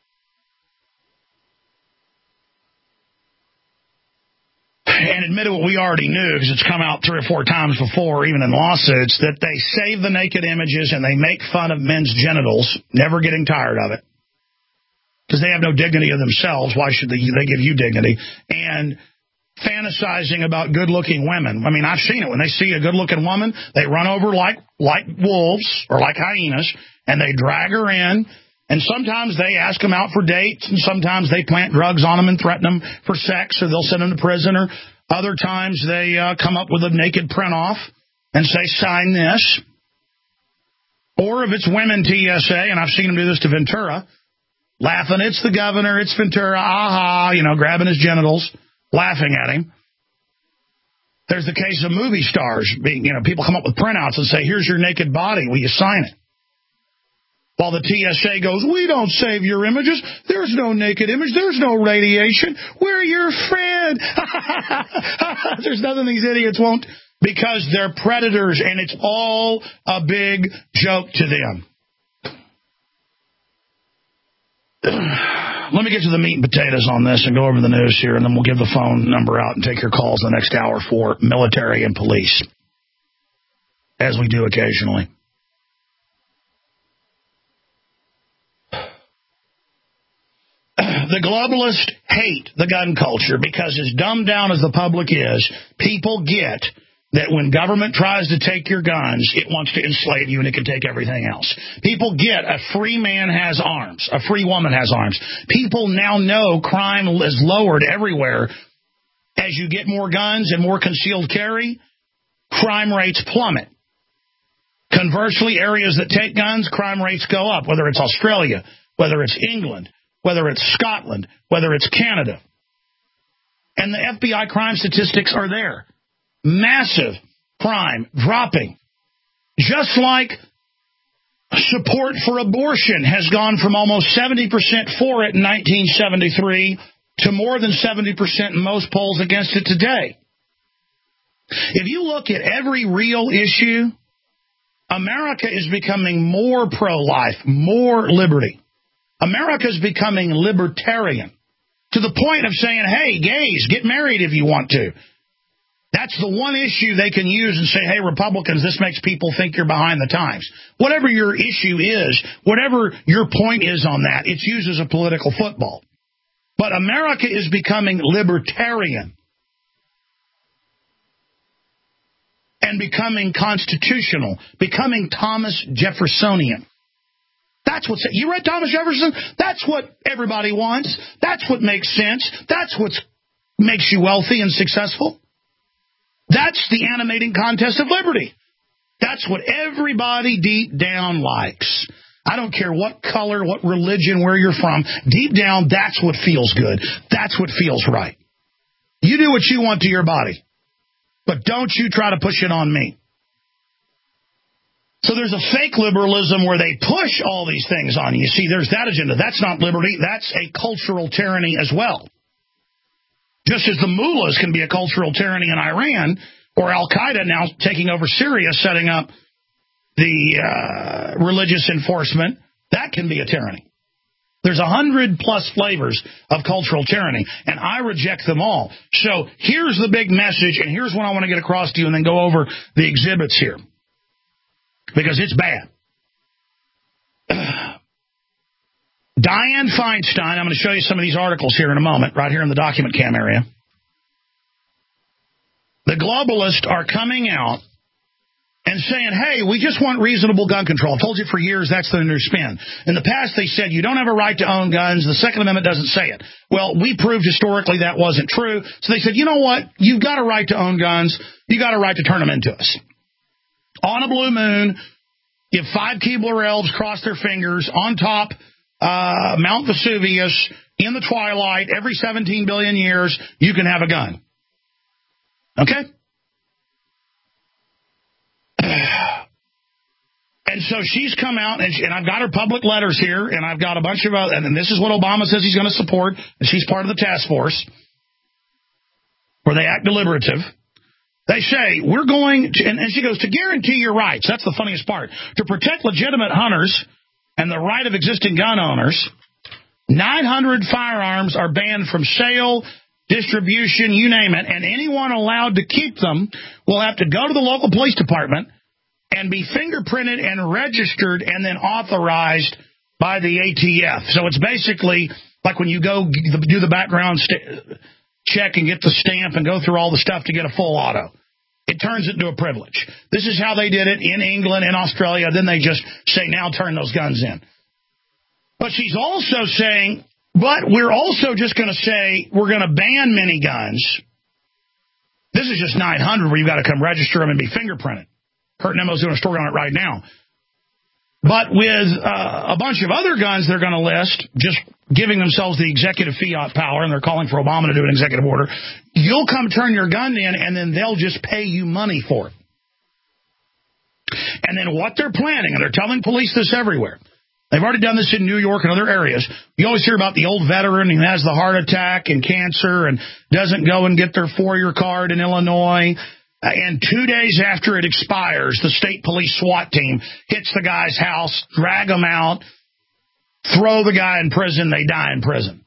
Speaker 2: And admitted what we already knew, because it's come out three or four times before, even in lawsuits, that they save the naked images and they make fun of men's genitals, never getting tired of it. Because they have no dignity of themselves. Why should they, they give you dignity? And fantasizing about good-looking women. I mean, I've seen it. When they see a good-looking woman, they run over like like wolves or like hyenas, and they drag her in. And sometimes they ask them out for dates, and sometimes they plant drugs on them and threaten them for sex, or they'll send them to prison. Or other times they uh, come up with a naked print-off and say, sign this. Or if it's women T S A, and I've seen them do this to Ventura, laughing, it's the governor, it's Ventura, aha, you know, grabbing his genitals, laughing at him. There's the case of movie stars. Being, you know, people come up with printouts and say, here's your naked body, will you sign it? While the T S A goes, we don't save your images. There's no naked image. There's no radiation. We're your friend. There's nothing these idiots won't, because they're predators, and it's all a big joke to them. Let me get to the meat and potatoes on this and go over the news here, and then we'll give the phone number out and take your calls the next hour for military and police, as we do occasionally. The globalists hate the gun culture because, as dumbed down as the public is, people get that when government tries to take your guns, it wants to enslave you and it can take everything else. People get a free man has arms, a free woman has arms. People now know crime is lowered everywhere. As you get more guns and more concealed carry, crime rates plummet. Conversely, areas that take guns, crime rates go up, whether it's Australia, whether it's England, whether it's Scotland, whether it's Canada. And the F B I crime statistics are there. Massive crime dropping. Just like support for abortion has gone from almost seventy percent for it in nineteen seventy-three to more than seventy percent in most polls against it today. If you look at every real issue, America is becoming more pro-life, more liberty. America is becoming libertarian to the point of saying, hey, gays, get married if you want to. That's the one issue they can use and say, hey, Republicans, this makes people think you're behind the times. Whatever your issue is, whatever your point is on that, it's used as a political football. But America is becoming libertarian and becoming constitutional, becoming Thomas Jeffersonian. That's what's, you read Thomas Jefferson? That's what everybody wants. That's what makes sense. That's what makes you wealthy and successful. That's the animating contest of liberty. That's what everybody deep down likes. I don't care what color, what religion, where you're from. Deep down, that's what feels good. That's what feels right. You do what you want to your body, but don't you try to push it on me. So there's a fake liberalism where they push all these things on you. You see, there's that agenda. That's not liberty. That's a cultural tyranny as well. Just as the mullahs can be a cultural tyranny in Iran, or Al-Qaeda now taking over Syria, setting up the uh, religious enforcement That can be a tyranny. There's a hundred plus flavors of cultural tyranny, and I reject them all. So here's the big message, and here's what I want to get across to you, and then go over the exhibits here, because it's bad. Dianne Feinstein, I'm going to show you some of these articles here in a moment, right here in the document cam area. The globalists are coming out and saying, hey, we just want reasonable gun control. I've told you for years that's the new spin. In the past, they said you don't have a right to own guns. The Second Amendment doesn't say it. Well, we proved historically that wasn't true. So they said, you know what? You've got a right to own guns. You've got a right to turn them into us. On a blue moon, if five Keebler elves cross their fingers on top uh, Mount Vesuvius in the twilight every seventeen billion years, you can have a gun. Okay? And so she's come out, and, she, and I've got her public letters here, and I've got a bunch of other, and this is what Obama says he's going to support, and she's part of the task force, where they act deliberative. They say, we're going, to, and, and she goes, to guarantee your rights, that's the funniest part, to protect legitimate hunters and the right of existing gun owners, nine hundred firearms are banned from sale, distribution, you name it, and anyone allowed to keep them will have to go to the local police department and be fingerprinted and registered and then authorized by the A T F. So it's basically like when you go do the background st- check and get the stamp and go through all the stuff to get a full auto. It turns it into a privilege. This is how they did it in England and Australia. Then they just say, now turn those guns in. But she's also saying, but we're also just going to say we're going to ban miniguns. This is just nine hundred where you've got to come register them and be fingerprinted. Kurt Nemo's doing a story on it right now. But with uh, a bunch of other guns they're going to list, just giving themselves the executive fiat power, and they're calling for Obama to do an executive order, you'll come turn your gun in, and then they'll just pay you money for it. And then what they're planning, and they're telling police this everywhere, they've already done this in New York and other areas. You always hear about the old veteran who has the heart attack and cancer and doesn't go and get their four-year card in Illinois. And two days after it expires, the state police SWAT team hits the guy's house, drag him out, throw the guy in prison, they die in prison.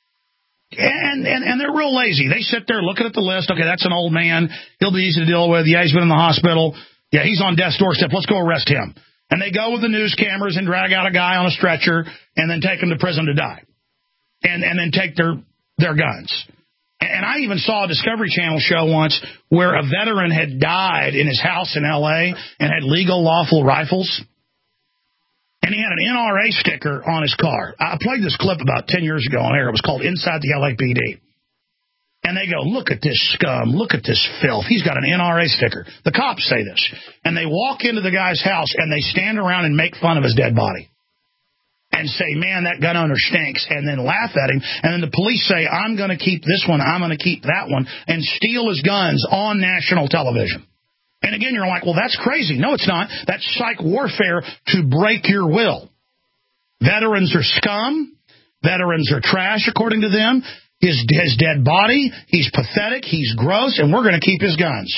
Speaker 2: And, and and they're real lazy. They sit there looking at the list. Okay, that's an old man. He'll be easy to deal with. Yeah, he's been in the hospital. Yeah, he's on death's doorstep. Let's go arrest him. And they go with the news cameras and drag out a guy on a stretcher and then take him to prison to die. And and then take their, their guns. And I even saw a Discovery Channel show once where a veteran had died in his house in L A and had legal, lawful rifles. And he had an N R A sticker on his car. I played this clip about ten years ago on air. It was called Inside the L A P D. And they go, look at this scum. Look at this filth. He's got an N R A sticker. The cops say this. And they walk into the guy's house and they stand around and make fun of his dead body. And say, man, that gun owner stinks, and then laugh at him. And then the police say, I'm going to keep this one, I'm going to keep that one, and steal his guns on national television. And again, you're like, well, that's crazy. No, it's not. That's psych warfare to break your will. Veterans are scum. Veterans are trash, according to them. His, his dead body, he's pathetic, he's gross, and we're going to keep his guns.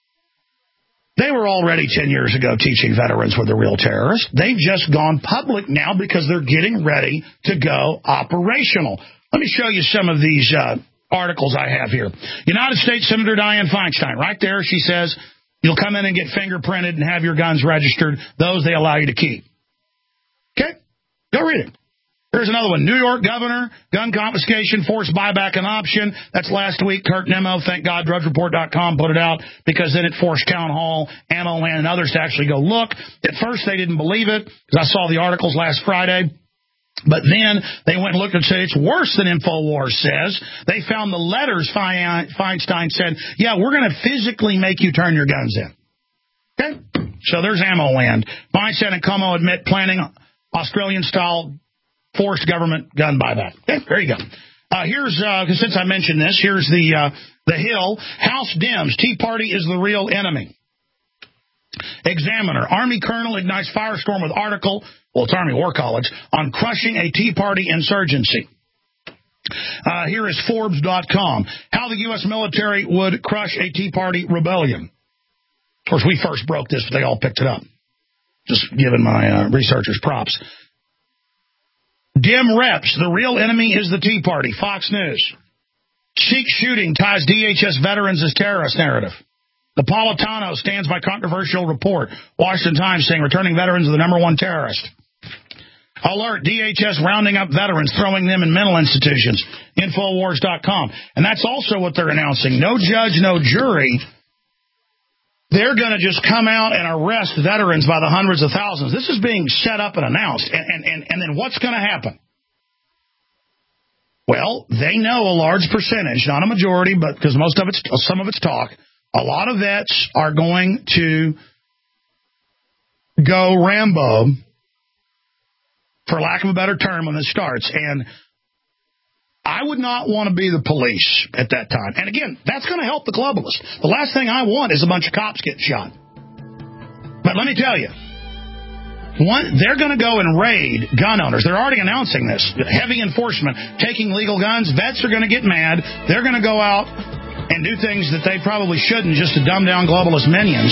Speaker 2: They were already ten years ago teaching veterans were the real terrorists. They've just gone public now because they're getting ready to go operational. Let me show you some of these uh, articles I have here. United States Senator Dianne Feinstein, right there, she says, you'll come in and get fingerprinted and have your guns registered. Those they allow you to keep. Okay? Go read it. Here's another one. New York governor, gun confiscation, forced buyback an option. That's last week. Kurt Nemo, thank God, drudge report dot com put it out because then it forced Town Hall, Ammo Land, and others to actually go look. At first, they didn't believe it because I saw the articles last Friday. But then they went and looked and said it's worse than InfoWars says. They found the letters Feinstein said, yeah, we're going to physically make you turn your guns in. Okay? So there's Ammo Land. Feinstein and Como admit planning Australian-style forced government gun buyback. Okay, there you go. Uh, here's, uh, since I mentioned this, here's the uh, the Hill. House Dems. Tea Party is the real enemy. Examiner. Army Colonel ignites firestorm with article, well, it's Army War College, on crushing a Tea Party insurgency. Uh, here is Forbes dot com. How the U S military would crush a Tea Party rebellion. Of course, we first broke this, but they all picked it up. Just giving my uh, researchers props. Dim reps, the real enemy is the Tea Party. Fox News. Sikh shooting ties D H S veterans as terrorist narrative. Napolitano stands by controversial report. Washington Times saying returning veterans are the number one terrorist. Alert, D H S rounding up veterans, throwing them in mental institutions. Infowars dot com. And that's also what they're announcing. No judge, no jury. They're going to just come out and arrest veterans by the hundreds of thousands. This is being set up and announced. And, and, and, and then what's going to happen? Well, they know a large percentage, not a majority, but because most of it's, some of it's talk, a lot of vets are going to go Rambo, for lack of a better term, when this starts. And I would not want to be the police at that time. And again, that's going to help the globalists. The last thing I want is a bunch of cops getting shot. But let me tell you, one, they're going to go and raid gun owners. They're already announcing this. Heavy enforcement, taking legal guns. Vets are going to get mad. They're going to go out and do things that they probably shouldn't just to dumb down globalist minions.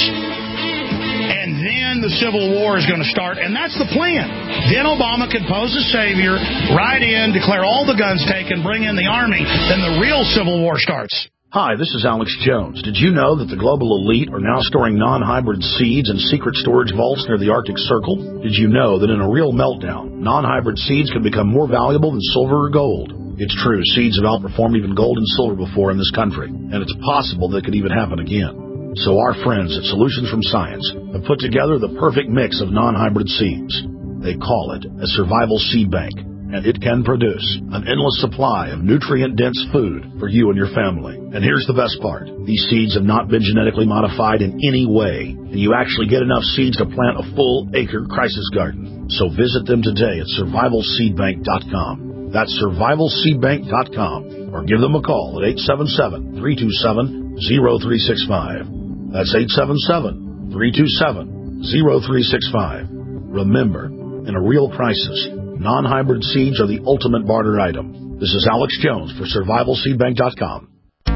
Speaker 2: And then the Civil War is going to start, and that's the plan. Then Obama could pose as savior, ride in, declare all the guns taken, bring in the army, then the real Civil War starts.
Speaker 15: Hi, this is Alex Jones. Did you know that the global elite are now storing non-hybrid seeds in secret storage vaults near the Arctic Circle? Did you know that in a real meltdown, non-hybrid seeds can become more valuable than silver or gold? It's true, seeds have outperformed even gold and silver before in this country, and it's possible that it could even happen again. So our friends at Solutions from Science have put together the perfect mix of non-hybrid seeds. They call it a survival seed bank, and it can produce an endless supply of nutrient-dense food for you and your family. And here's the best part. These seeds have not been genetically modified in any way, and you actually get enough seeds to plant a full-acre crisis garden. So visit them today at survival seed bank dot com. That's survival seed bank dot com, or give them a call at eight seven seven, three two seven, zero three six five. That's eight seven seven, three two seven, zero three six five. Remember, in a real crisis, non-hybrid seeds are the ultimate barter item. This is Alex Jones for survival seed bank dot com.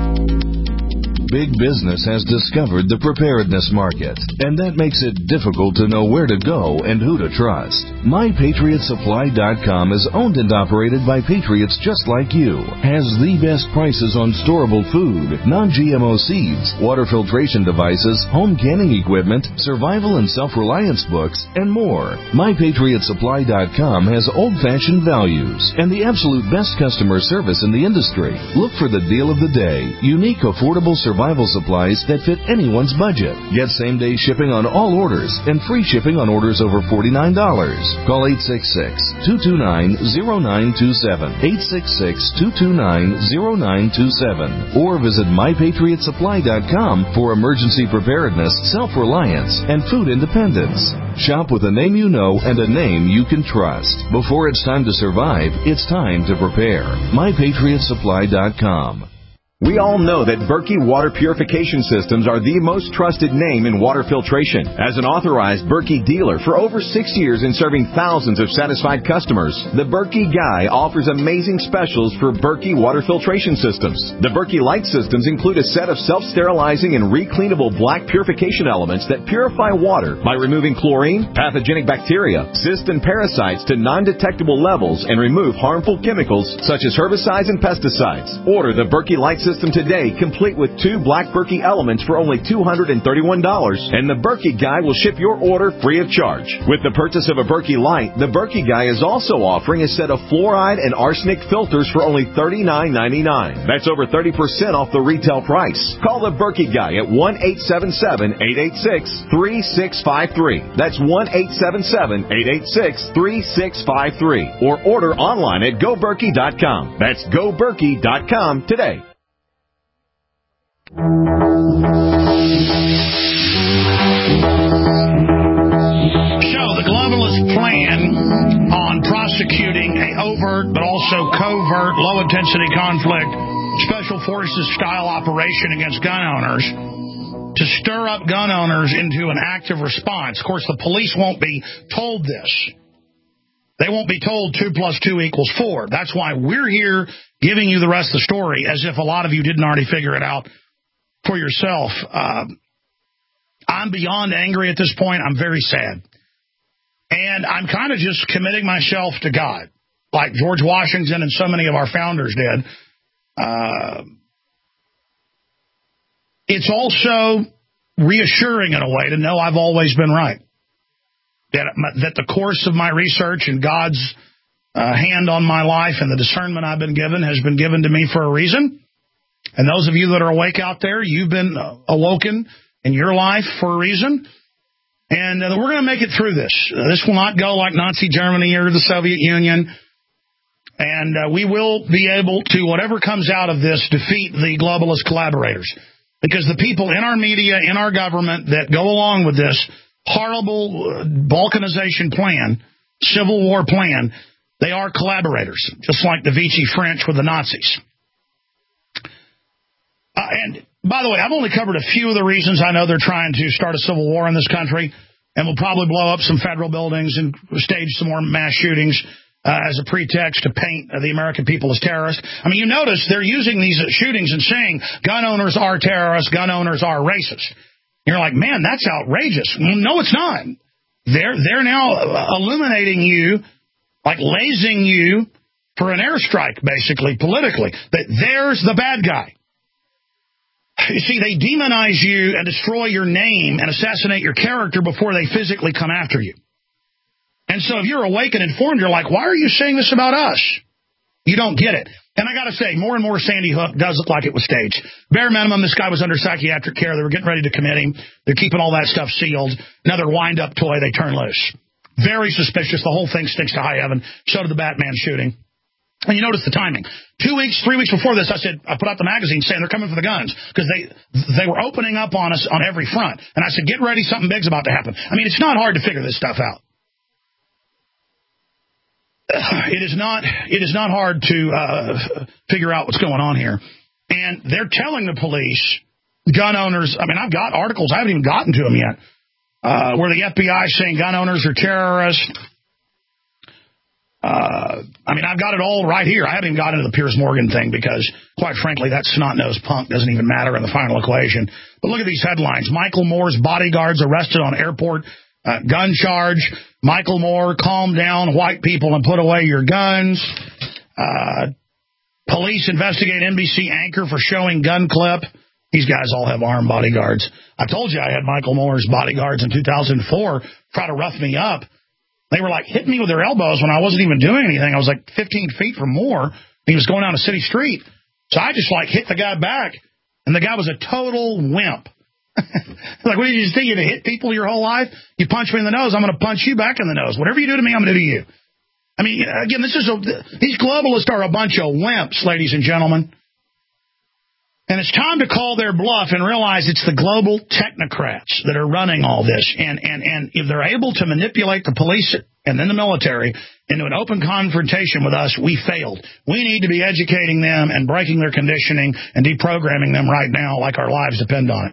Speaker 16: Big business has discovered the preparedness market, and that makes it difficult to know where to go and who to trust. my patriot supply dot com is owned and operated by patriots just like you, has the best prices on storable food, non-G M O seeds, water filtration devices, home canning equipment, survival and self-reliance books, and more. my patriot supply dot com has old-fashioned values and the absolute best customer service in the industry. Look for the deal of the day, unique, affordable survival Survival supplies that fit anyone's budget. Get same-day shipping on all orders and free shipping on orders over forty-nine dollars. Call eight six six, two two nine, zero nine two seven, eight six six, two two nine, zero nine two seven, or visit my patriot supply dot com for emergency preparedness, self-reliance, and food independence. Shop with a name you know and a name you can trust. Before it's time to survive, it's time to prepare. my patriot supply dot com.
Speaker 6: We all know that Berkey Water Purification Systems are the most trusted name in water filtration. As an authorized Berkey dealer for over six years and serving thousands of satisfied customers, the Berkey Guy offers amazing specials for Berkey Water Filtration Systems. The Berkey Light Systems include a set of self-sterilizing and recleanable black purification elements that purify water by removing chlorine, pathogenic bacteria, cysts, and parasites to non-detectable levels and remove harmful chemicals such as herbicides and pesticides. Order the Berkey Light System System today, complete with two black Berkey elements for only two hundred thirty-one dollars, and the Berkey Guy will ship your order free of charge. With the purchase of a Berkey Light, the Berkey Guy is also offering a set of fluoride and arsenic filters for only thirty-nine ninety-nine. That's over thirty percent off the retail price. Call the Berkey Guy at one eight seven seven, eight eight six, three six five three. That's one eight seven seven, eight eight six, three six five three. Or order online at go berkey dot com. That's go berkey dot com today.
Speaker 2: So the globalist plan on prosecuting a overt but also covert low-intensity conflict, special forces style operation against gun owners to stir up gun owners into an active response. Of course, the police won't be told this. They won't be told two plus two equals four. That's why we're here giving you the rest of the story, as if a lot of you didn't already figure it out for yourself. Uh, I'm beyond angry at this point. I'm very sad. And I'm kind of just committing myself to God. like George Washington and so many of our founders did. Uh, it's also reassuring in a way to know I've always been right. That, that the course of my research and God's uh, hand on my life and the discernment I've been given has been given to me for a reason. And those of you that are awake out there, you've been awoken in your life for a reason. And uh, we're going to make it through this. Uh, this will not go like Nazi Germany or the Soviet Union. And uh, we will be able to, whatever comes out of this, defeat the globalist collaborators. Because the people in our media, in our government that go along with this horrible balkanization plan, civil war plan, they are collaborators, just like the Vichy French with the Nazis. Uh, and, by the way, I've only covered a few of the reasons I know they're trying to start a civil war in this country, and will probably blow up some federal buildings and stage some more mass shootings uh, as a pretext to paint uh, the American people as terrorists. I mean, you notice they're using these shootings and saying gun owners are terrorists, gun owners are racist. You're like, man, that's outrageous. Well, no, it's not. They're, they're now illuminating you, like lazing you for an airstrike, basically, politically. That there's the bad guy. You see, they demonize you and destroy your name and assassinate your character before they physically come after you. And so if you're awake and informed, you're like, why are you saying this about us? You don't get it. And I got to say, more and more Sandy Hook does look like it was staged. Bare minimum, this guy was under psychiatric care. They were getting ready to commit him. They're keeping all that stuff sealed. Another wind-up toy they turn loose. Very suspicious. The whole thing stinks to high heaven. So did the Batman shooting. And you notice the timing. Two weeks, three weeks before this, I said, I put out the magazine saying they're coming for the guns because they they were opening up on us on every front. And I said, get ready, something big's about to happen. I mean, it's not hard to figure this stuff out. It is not. It is not hard to uh, figure out what's going on here. And they're telling the police, gun owners. I mean, I've got articles. I haven't even gotten to them yet, uh, where the F B I is saying gun owners are terrorists. Uh, I mean, I've got it all right here. I haven't even got into the Piers Morgan thing because, quite frankly, that snot-nosed punk doesn't even matter in the final equation. But look at these headlines. Michael Moore's bodyguards arrested on airport uh, gun charge. Michael Moore, calm down, white people, and put away your guns. Uh, police investigate N B C anchor for showing gun clip. These guys all have armed bodyguards. I told you I had Michael Moore's bodyguards in two thousand four try to rough me up. They were like hitting me with their elbows when I wasn't even doing anything. I was like fifteen feet from Moore. He was going down a city street. So I just like hit the guy back. And the guy was a total wimp. Like, what did you just think? You're going to hit people your whole life? You punch me in the nose, I'm going to punch you back in the nose. Whatever you do to me, I'm going to do to you. I mean, again, this is a, these globalists are a bunch of wimps, ladies and gentlemen. And it's time to call their bluff and realize it's the global technocrats that are running all this. And, and, and if they're able to manipulate the police and then the military into an open confrontation with us, we failed. We need to be educating them and breaking their conditioning and deprogramming them right now like our lives depend on it.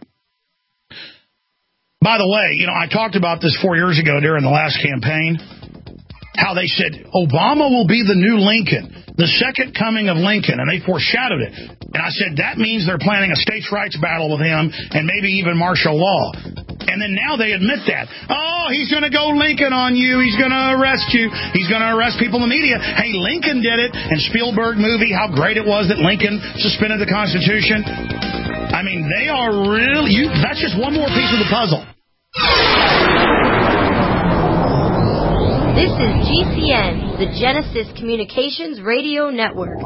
Speaker 2: By the way, you know, I talked about this four years ago during the last campaign, how they said Obama will be the new Lincoln, the second coming of Lincoln, and they foreshadowed it. And I said that means they're planning a states' rights battle with him and maybe even martial law. And then now they admit that. Oh, he's going to go Lincoln on you. He's going to arrest you. He's going to arrest people in the media. Hey, Lincoln did it. And Spielberg movie, how great it was that Lincoln suspended the Constitution. I mean, they are really... You, that's just one more piece of the puzzle.
Speaker 17: This is G C N, the Genesis Communications Radio Network.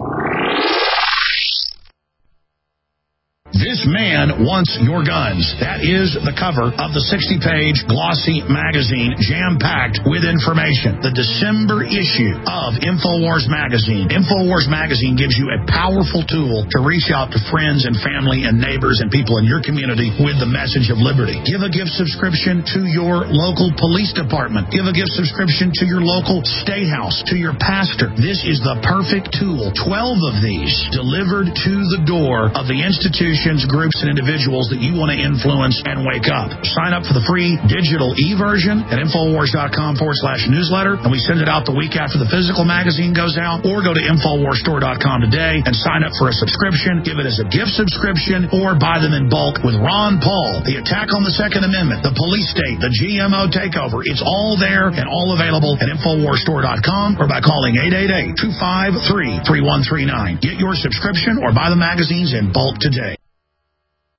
Speaker 2: This man wants your guns. That is the cover of the sixty-page glossy magazine, jam-packed with information. The December issue of InfoWars Magazine. InfoWars Magazine gives you a powerful tool to reach out to friends and family and neighbors and people in your community with the message of liberty. Give a gift subscription to your local police department. Give a gift subscription to your local state house, to your pastor. This is the perfect tool. Twelve of these delivered to the door of the institution organizations, groups, and individuals that you want to influence and wake up. Sign up for the free digital e-version at Infowars.com forward slash newsletter, and we send it out the week after the physical magazine goes out, or go to Infowars Store dot com today and sign up for a subscription, give it as a gift subscription, or buy them in bulk with Ron Paul, the attack on the Second Amendment, the police state, the G M O takeover. It's all there and all available at Infowars Store dot com or by calling eight eight eight, two five three, three one three nine. Get your subscription or buy the magazines in bulk today.